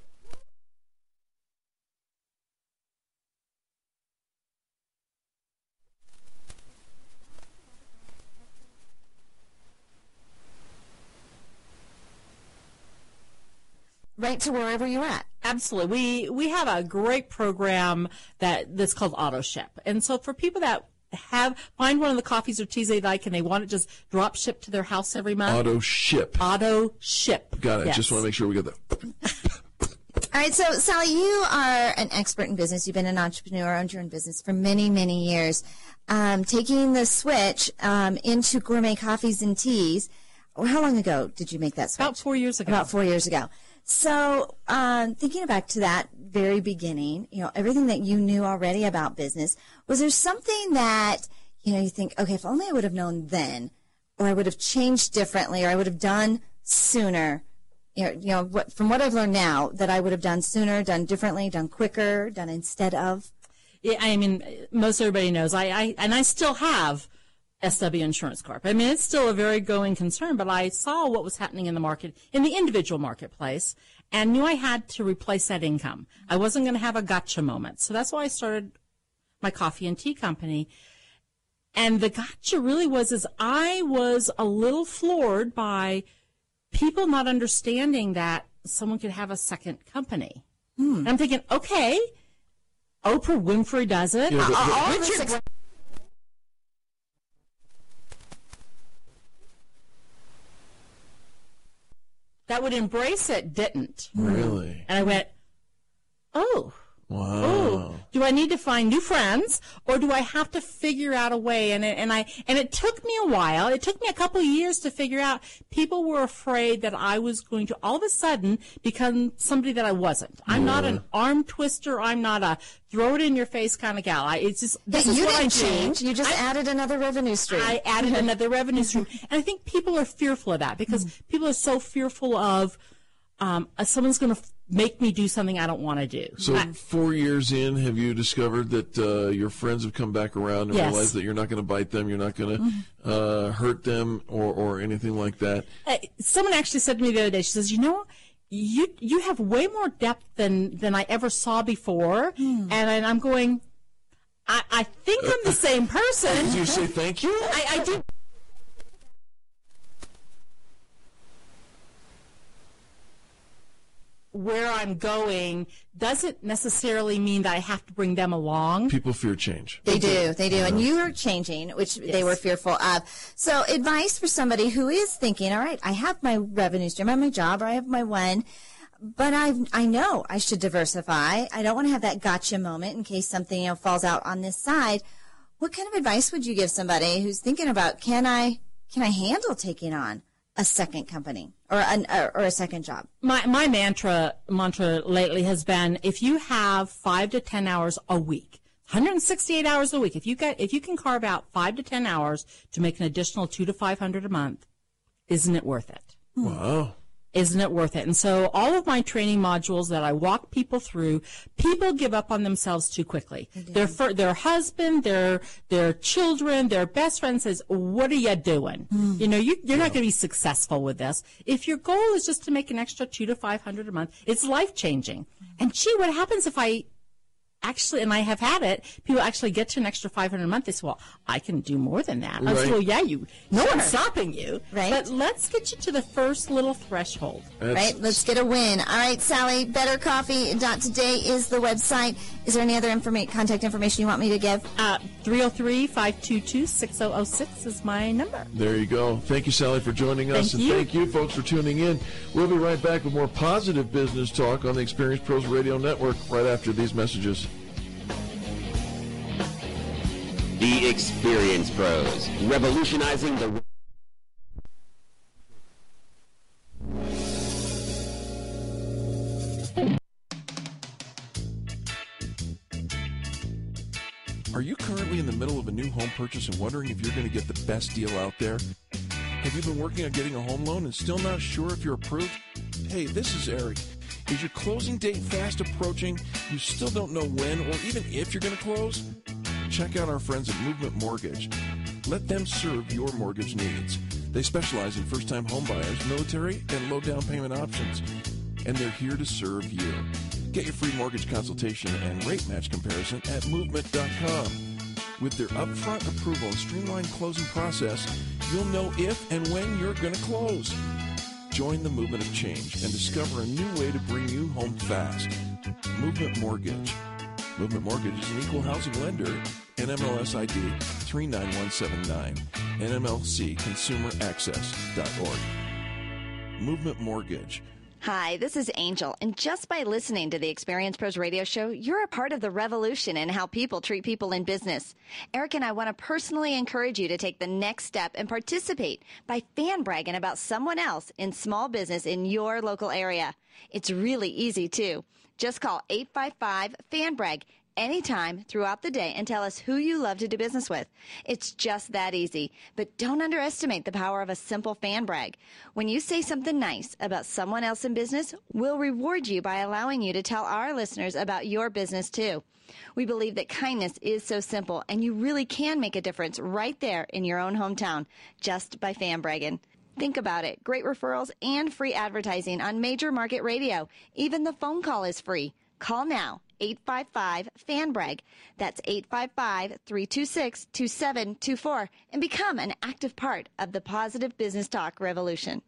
right to wherever you're at. Absolutely. We have a great program that's called Auto Ship. And so for people that find one of the coffees or teas they like and they want it just drop shipped to their house every month. Auto Ship. Got it. Yes. Just want to make sure we get that. All right, so Sally, you are an expert in business. You've been an entrepreneur, owned your own business for many, many years. Taking the switch into gourmet coffees and teas. How long ago did you make that switch? About 4 years ago. About 4 years ago. So thinking back to that very beginning, everything that you knew already about business, was there something that, you think, okay, if only I would have known then, or I would have changed differently, or I would have done sooner, from what I've learned now, that I would have done sooner, done differently, done quicker, done instead of? Yeah, I mean, most everybody knows. I still have SW Insurance Corp. I mean, it's still a very going concern, but I saw what was happening in the market, in the individual marketplace, and knew I had to replace that income. I wasn't going to have a gotcha moment. So that's why I started my coffee and tea company. And the gotcha really was I was a little floored by people not understanding that someone could have a second company. And I'm thinking, okay, Oprah Winfrey does it. Richard that would embrace it didn't. Really? And I went, oh. Wow. Oh, do I need to find new friends, or do I have to figure out a way? And it took me a while. It took me a couple of years to figure out. People were afraid that I was going to all of a sudden become somebody that I wasn't. I'm not an arm twister. I'm not a throw it in your face kind of gal. It's just this is what I do. You didn't change. You just added another revenue stream. I added another revenue stream, and I think people are fearful of that because people are so fearful of someone's going to make me do something I don't want to do. So 4 years in, have you discovered that your friends have come back around and realized that you're not going to bite them, you're not going to hurt them or anything like that? Someone actually said to me the other day, she says, you have way more depth than I ever saw before. And I'm going, I think I'm the same person. Did you say thank you? I did. Where I'm going doesn't necessarily mean that I have to bring them along. People fear change. They do. And you are changing, which they were fearful of. So advice for somebody who is thinking, all right, I have my revenue stream, I have my job, or I have my one, but I know I should diversify. I don't want to have that gotcha moment in case something falls out on this side. What kind of advice would you give somebody who's thinking about, can I handle taking on a second company or a second job? My mantra lately has been, if you have 5 to 10 hours a week, 168 hours a week, if you can carve out 5 to 10 hours to make an additional $200 to $500 a month, isn't it worth it? Wow. Isn't it worth it? And so all of my training modules that I walk people through, people give up on themselves too quickly. Their husband, their children, their best friend says, what are you doing? You know, you're not going to be successful with this. If your goal is just to make an extra $200 to $500 a month, it's life-changing. And gee, what happens if I actually, and I have had it, people actually get to an extra $500 a month. They say, well, I can do more than that. I say, well, yeah, no one's stopping you. Right. But let's get you to the first little threshold. Right. Let's get a win. All right, Sally, bettercoffee.today is the website. Is there any other contact information you want me to give? 303-522-6006 is my number. There you go. Thank you, Sally, for joining us. Thank you, folks, for tuning in. We'll be right back with more positive business talk on the Experience Pros Radio Network right after these messages. The Experience Pros, revolutionizing the... Are you currently in the middle of a new home purchase and wondering if you're going to get the best deal out there? Have you been working on getting a home loan and still not sure if you're approved? Hey, this is Eric. Is your closing date fast approaching? You still don't know when or even if you're going to close? Check out our friends at Movement Mortgage. Let them serve your mortgage needs. They specialize in first-time home buyers, military, and low down payment options. And they're here to serve you. Get your free mortgage consultation and rate match comparison at movement.com. With their upfront approval and streamlined closing process, you'll know if and when you're going to close. Join the movement of change and discover a new way to bring you home fast. Movement Mortgage. Movement Mortgage is an equal housing lender, NMLS ID 39179, NMLCConsumerAccess.org. Movement Mortgage. Hi, this is Angel, and just by listening to the Experience Pros Radio Show, you're a part of the revolution in how people treat people in business. Eric and I want to personally encourage you to take the next step and participate by fan bragging about someone else in small business in your local area. It's really easy, too. Just call 855-FAN-BRAG anytime throughout the day and tell us who you love to do business with. It's just that easy. But don't underestimate the power of a simple fan brag. When you say something nice about someone else in business, we'll reward you by allowing you to tell our listeners about your business too. We believe that kindness is so simple, and you really can make a difference right there in your own hometown just by fan bragging. Think about it. Great referrals and free advertising on major market radio. Even the phone call is free. Call now, 855-FAN-BRAG. That's 855-326-2724, and become an active part of the positive business talk revolution.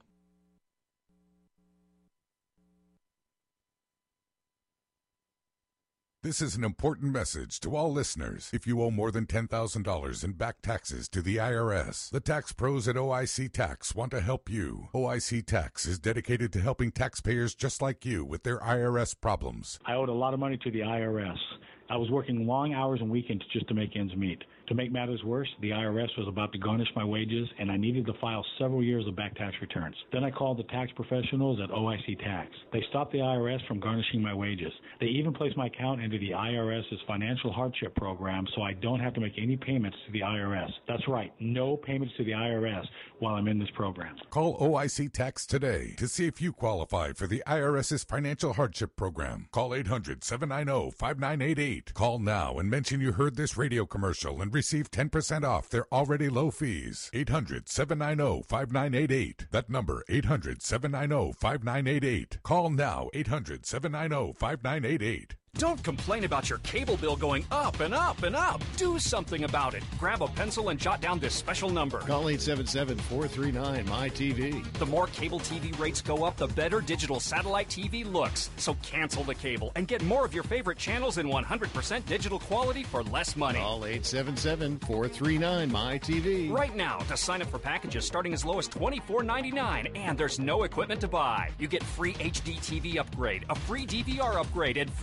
This is an important message to all listeners. If you owe more than $10,000 in back taxes to the IRS, the tax pros at OIC Tax want to help you. OIC Tax is dedicated to helping taxpayers just like you with their IRS problems. I owed a lot of money to the IRS. I was working long hours and weekends just to make ends meet. To make matters worse, the IRS was about to garnish my wages, and I needed to file several years of back tax returns. Then I called the tax professionals at OIC Tax. They stopped the IRS from garnishing my wages. They even placed my account into the IRS's financial hardship program, so I don't have to make any payments to the IRS. That's right, no payments to the IRS while I'm in this program. Call OIC Tax today to see if you qualify for the IRS's financial hardship program. Call 800-790-5988. Call now and mention you heard this radio commercial and receive 10% off their already low fees. 800-790-5988. That number, 800-790-5988. Call now, 800-790-5988. Don't complain about your cable bill going up and up and up. Do something about it. Grab a pencil and jot down this special number. Call 877-439-MY-TV. The more cable TV rates go up, the better digital satellite TV looks. So cancel the cable and get more of your favorite channels in 100% digital quality for less money. Call 877-439-MY-TV. Right now to sign up for packages starting as low as $24.99, and there's no equipment to buy. You get free HD TV upgrade, a free DVR upgrade, and free professional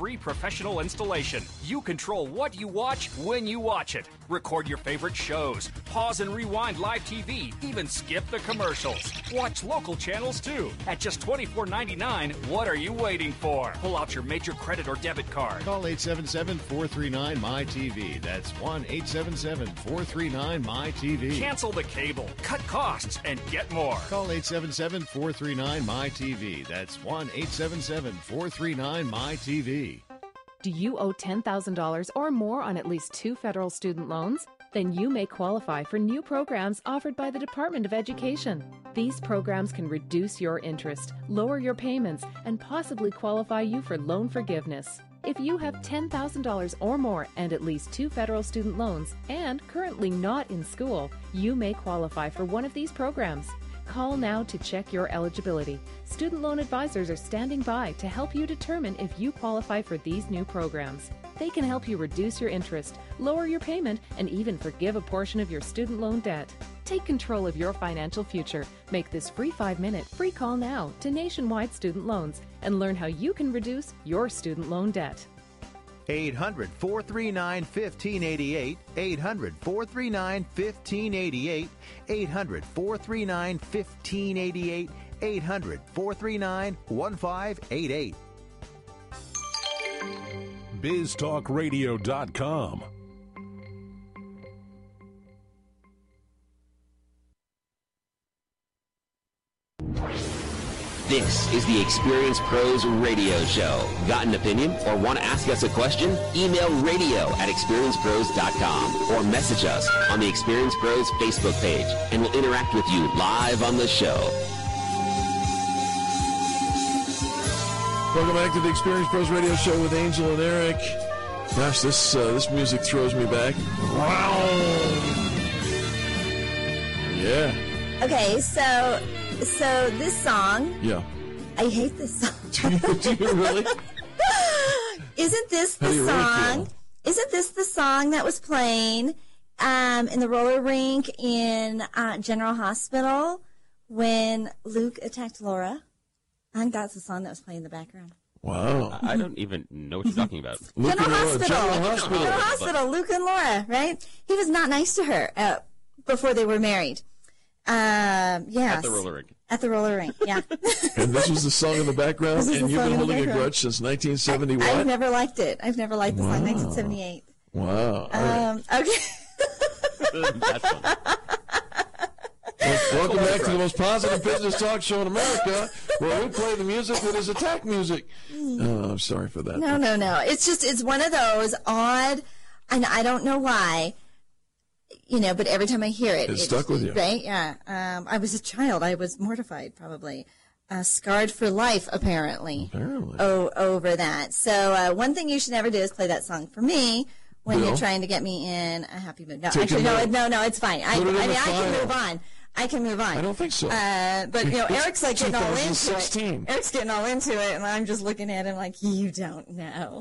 professional installation. You control what you watch when you watch it. Record your favorite shows. Pause and rewind live TV. Even skip the commercials. Watch local channels too. At just $24.99, what are you waiting for? Pull out your major credit or debit card. Call 877-439-MY-TV. That's 1-877-439-MY-TV. Cancel the cable, cut costs, and get more. Call 877-439-MY-TV. That's 1-877-439-MY-TV. Do you owe $10,000 or more on at least 2 federal student loans? Then you may qualify for new programs offered by the Department of Education. These programs can reduce your interest, lower your payments, and possibly qualify you for loan forgiveness. If you have $10,000 or more and at least 2 federal student loans and currently not in school, you may qualify for one of these programs. Call now to check your eligibility. Student loan advisors are standing by to help you determine if you qualify for these new programs. They can help you reduce your interest, lower your payment, and even forgive a portion of your student loan debt. Take control of your financial future. Make this free 5-minute free call now to Nationwide Student Loans and learn how you can reduce your student loan debt. 800-439-1588, 800-439-1588, 800-439-1588, 800-439-1588. BizTalkRadio.com. This is the Experience Pros Radio Show. Got an opinion or want to ask us a question? Email radio@experiencepros.com or message us on the Experience Pros Facebook page, and we'll interact with you live on the show. Welcome back to the Experience Pros Radio Show with Angel and Eric. Gosh, this music throws me back. Wow. Yeah. Okay, so this song. Yeah. I hate this song. Do you really? Isn't this the Really song? feel? Isn't this the song that was playing in the roller rink in General Hospital when Luke attacked Laura? I think that's the song that was playing in the background. Wow. I don't even know what you're talking about. General Hospital, Luke and Laura, right? He was not nice to her before they were married. Yes. At the roller rink. At the roller rink, yeah. And this was the song in the background, and you've been holding a grudge since 1970 what? I've never liked it. I've never liked the song, 1978. Wow. Okay. That's fun. Welcome back to the most positive business talk show in America, where we play the music that is attack music. Oh, I'm sorry for that. No. It's one of those odd, and I don't know why, but every time I hear it. It stuck with you. Right? Yeah. I was a child. I was mortified, probably. Scarred for life, apparently. Over that. So one thing you should never do is play that song for me when Bill? you're trying to get me in a happy mood. No, Take actually, a note. no, it's fine. I Put it in the can file. move on. I can move on. I don't think so. But Eric's like getting all into it. 2016. Eric's getting all into it, and I'm just looking at him like, you don't know.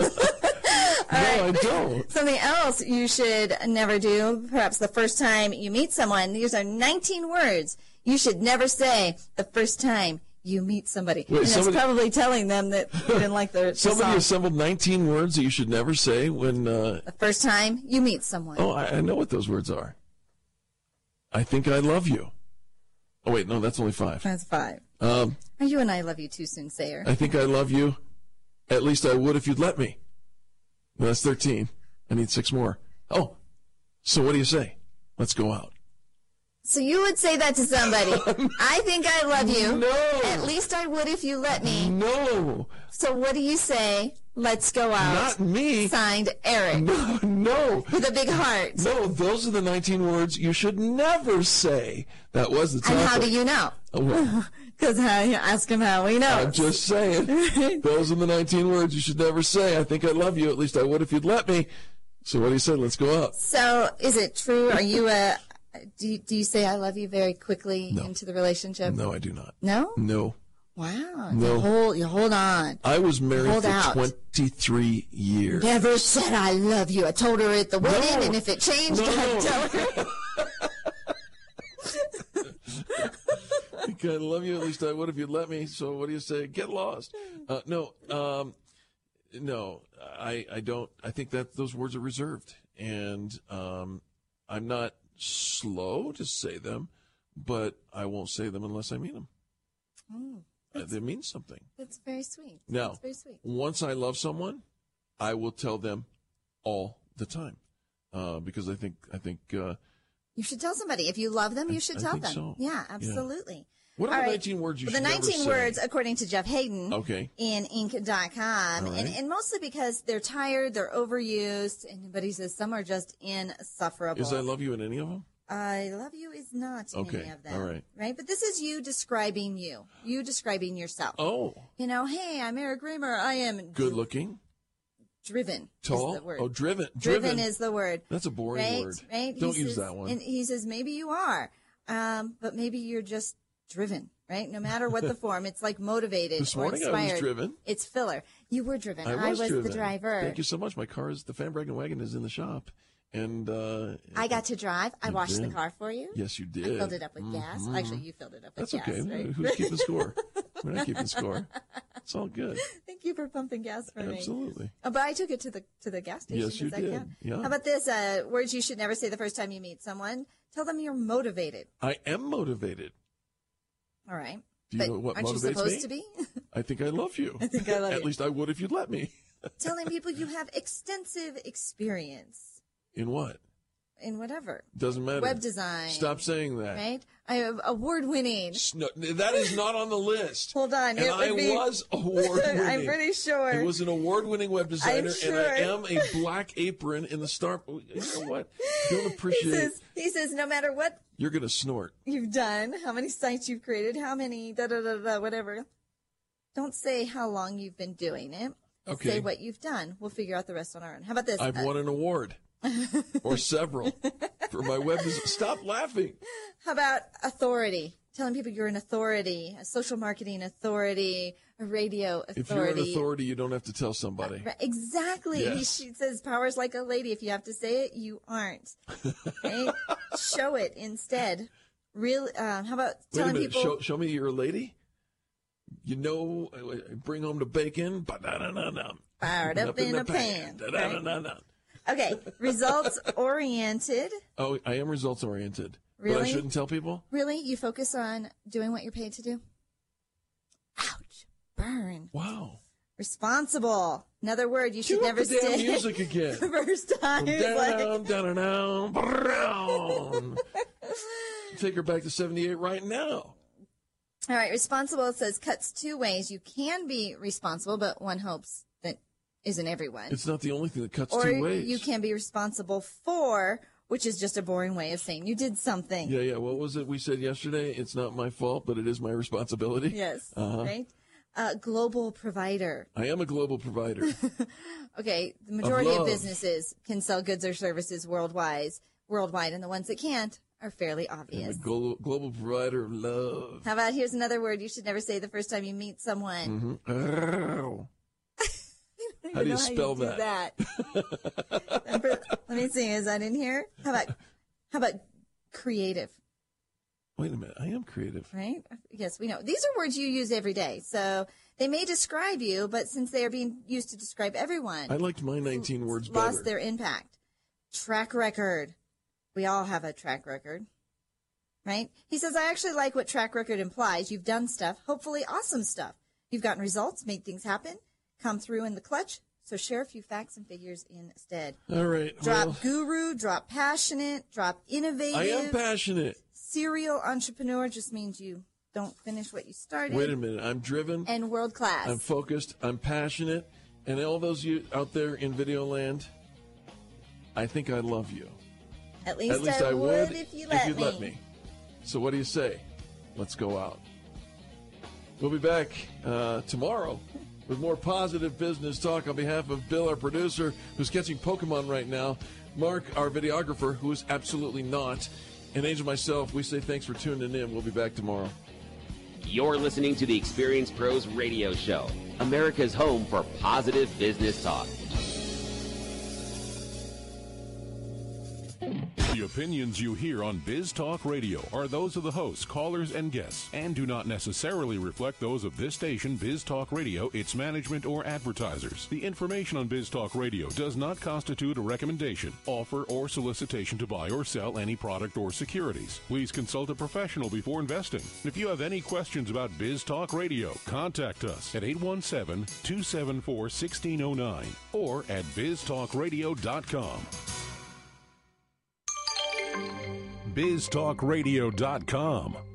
I don't. Something else you should never do, perhaps the first time you meet someone. These are 19 words you should never say the first time you meet somebody. Wait, and that's somebody- probably telling them that you didn't like the Somebody song. assembled 19 words that you should never say when... The first time you meet someone. Oh, I know what those words are. I think I love you. Oh, wait, no, that's only 5. That's 5. Are you and I love you too soon, Sayer. I think I love you. At least I would if you'd let me. No, that's 13. I need 6 more. Oh, so what do you say? Let's go out. So you would say that to somebody. I think I love you. No. At least I would if you let me. No. So what do you say? Let's go out. Not me. Signed, Eric. No. With a big heart. No, those are the 19 words you should never say. That was the topic. And how do you know? Because ask him how he knows. I'm just saying. Those are the 19 words you should never say. I think I love you. At least I would if you'd let me. So what do you say? Let's go out. So is it true? Are you do you say I love you very quickly into the relationship? No, I do not. No? No. Wow. No. You hold on. I was married Hold for out. 23 years. Never said I love you. I told her at the wedding, and if it changed, I'd tell her. I think I love you. At least I would if you'd let me. So what do you say? Get lost. No. No, I don't. I think that those words are reserved, and I'm not slow to say them, but I won't say them unless I mean them. They mean something. That's very sweet. Now, That's very sweet. once I love someone, I will tell them all the time, because I think you should tell somebody. If you love them, you should tell think them. so. Yeah, absolutely. What are All the right. 19 words you Well, should the never 19 say? words, according to Jeff Hayden, Okay. in Inc.com, All right. and mostly because they're tired, they're overused, but he says some are just insufferable. Is I love you in any of them? I love you is not in any Okay. of them. All right. Right? But this is you describing you describing yourself. Oh. You know, hey, I'm Eric Raymer. I am Good looking. driven. Tall. Is the word. Oh, driven. Driven is the word. That's a boring right? word. Right? Don't He use says- that one. And he says maybe you are, but maybe you're just driven. Right? No matter what the form, it's like motivated This or morning I inspired. was driven. It's filler. You were driven. I was driven. the driver. Thank you so much. My car is the Fanbragen wagon is in the shop, and I got to drive. I You washed the did. car for you. Yes, you did. I filled it up with gas. Mhm. Actually, you filled it up with That's gas. okay. Right? Who's keeping score? We're not keeping score. It's all good. Thank you for pumping gas for me. Absolutely. But I took it to the gas station. Yes, you Does that did. count? Yeah. How about this? Words you should never say the first time you meet someone. Tell them you're motivated. I am motivated. All right. Do you But know what aren't you motivates supposed me? to be? I think I love you. I think I love At you. least I would if you'd let me. Telling people you have extensive experience In what? in whatever. Doesn't matter. Web design. Stop saying that. Right? I have award-winning. No, that is not on the list. Hold on. And it would I be, was award-winning. I'm pretty sure. I was an award-winning web designer, sure. and I am a black apron in the star. You know what? Don't appreciate. He says no matter what You're going to snort. you've done, how many sites you've created, how many whatever. Don't say how long you've been doing it. Okay. Say what you've done. We'll figure out the rest on our own. How about this? I've won an award or several for my web design. Stop laughing. How about authority? Telling people you're an authority, a social marketing authority, a radio authority. If you're an authority, you don't have to tell somebody. Right, exactly. Yes. She says power's like a lady. If you have to say it, you aren't. Right? Show it instead. Really? How about Wait a telling minute. people? Show me you're a lady. You know, bring home the bacon. Ba-da-da-da-da. Fired up in a pan. Da-da-da-da-da. Okay, results oriented. Oh, I am results oriented. But Really? I shouldn't tell people? Really? You focus on doing what you're paid to do? Ouch. Burn. Wow. Responsible. Another word you should Cue up never the damn say. music again. First time. Down, down, down, down. Take her back to 78 right now. All right, responsible, it says, cuts two ways. You can be responsible, but one hopes that isn't everyone. It's not the only thing that cuts Or two ways. you can be responsible for, which is just a boring way of saying you did something. Yeah. What was it we said yesterday? It's not my fault, but it is my responsibility. Yes, Uh-huh. right? Global provider. I am a global provider. Okay, the majority of love. businesses can sell goods or services worldwide, and the ones that can't are fairly I'm obvious. a global provider of love. How about here's another word you should never say the first time you meet someone. Mm-hmm. How do you spell do that? Let me see. Is that in here? How about creative? Wait a minute. I am creative. Right? Yes, we know. These are words you use every day. So they may describe you, but since they are being used to describe everyone, I liked my 19 words better. lost their impact. Track record. We all have a track record. Right? He says, I actually like what track record implies. You've done stuff, hopefully awesome stuff. You've gotten results, made things happen, come through in the clutch. So share a few facts and figures instead. All right. Drop well, guru, drop passionate, drop innovative. I am passionate. Serial entrepreneur just means you don't finish what you started. Wait a minute. I'm driven. And world class. I'm focused. I'm passionate. And all those you out there in video land, I think I love you. At least I would if you let you'd me. let me. So what do you say? Let's go out. We'll be back tomorrow with more positive business talk. On behalf of Bill, our producer, who's catching Pokemon right now, Mark, our videographer, who is absolutely not, and Angel, myself, we say thanks for tuning in. We'll be back tomorrow. You're listening to the Experience Pros Radio Show, America's home for positive business talk. The The opinions you hear on Biz Talk Radio are those of the hosts, callers, and guests, and do not necessarily reflect those of this station, Biz Talk Radio, its management, or advertisers. The information on Biz Talk Radio does not constitute a recommendation, offer, or solicitation to buy or sell any product or securities. Please consult a professional before investing. If you have any questions about Biz Talk Radio, contact us at 817-274-1609 or at biztalkradio.com. biztalkradio.com.